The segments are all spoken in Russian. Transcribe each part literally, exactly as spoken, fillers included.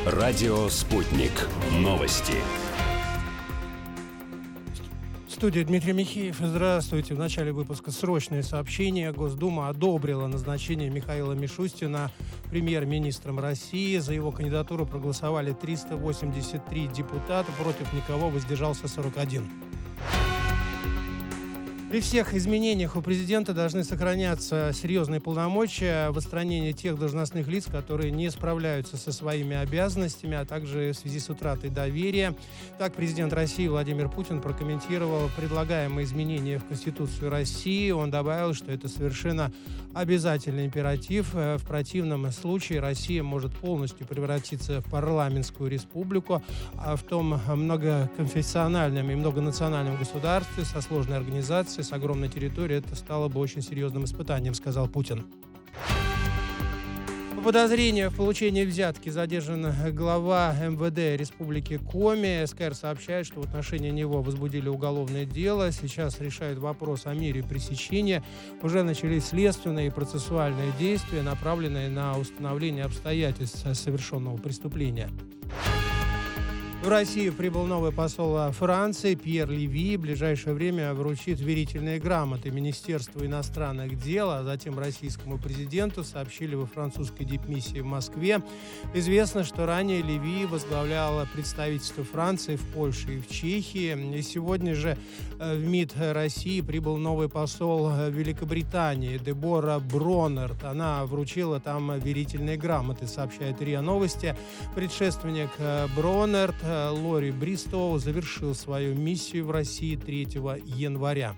Радио «Спутник». Новости. В студии Дмитрий Михеев. Здравствуйте. В начале выпуска срочное сообщение. Госдума одобрила назначение Михаила Мишустина премьер-министром России. За его кандидатуру проголосовали триста восемьдесят три депутата, против никого воздержался сорок один. При всех изменениях у президента должны сохраняться серьезные полномочия в отстранении тех должностных лиц, которые не справляются со своими обязанностями, а также в связи с утратой доверия. Так, президент России Владимир Путин прокомментировал предлагаемые изменения в Конституцию России. Он добавил, что это совершенно обязательный императив. В противном случае Россия может полностью превратиться в парламентскую республику, а в том многоконфессиональном и многонациональном государстве со сложной организацией, с огромной территорией, это стало бы очень серьезным испытанием, сказал Путин. По подозрению в получении взятки задержан глава эм вэ дэ Республики Коми. эс ка эр сообщает, что в отношении него возбудили уголовное дело. Сейчас решают вопрос о мере пресечения. Уже начались следственные и процессуальные действия, направленные на установление обстоятельств совершенного преступления. В Россию прибыл новый посол Франции Пьер Леви. В ближайшее время вручит верительные грамоты Министерству иностранных дел, а затем российскому президенту, сообщили во французской дипмиссии в Москве. Известно, что ранее Леви возглавлял представительство Франции в Польше и в Чехии. И сегодня же в МИД России прибыл новый посол Великобритании Дебора Броннерт. Она вручила там верительные грамоты, сообщает РИА Новости. Предшественник Броннерт Лори Бристоу завершил свою миссию в России третьего января.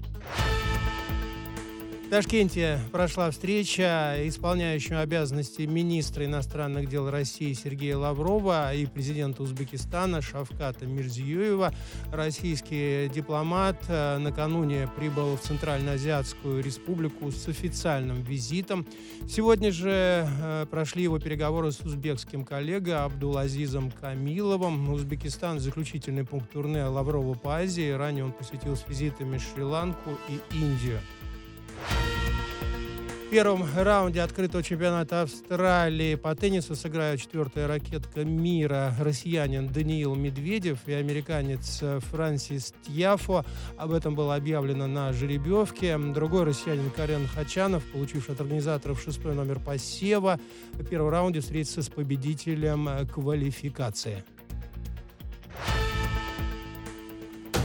В Ташкенте прошла встреча исполняющего обязанности министра иностранных дел России Сергея Лаврова и президента Узбекистана Шавката Мирзиёева. Российский дипломат накануне прибыл в Центральноазиатскую республику с официальным визитом. Сегодня же прошли его переговоры с узбекским коллегой Абдулазизом Камиловым. Узбекистан – заключительный пункт турне Лаврова по Азии. Ранее он посетил с визитами Шри-Ланку и Индию. В первом раунде открытого чемпионата Австралии по теннису сыграют четвертая ракетка мира россиянин Даниил Медведев и американец Франсис Тьяфо. Об этом было объявлено на жеребьевке. Другой россиянин Карен Хачанов, получивший от организаторов шестой номер посева, в первом раунде встретится с победителем квалификации.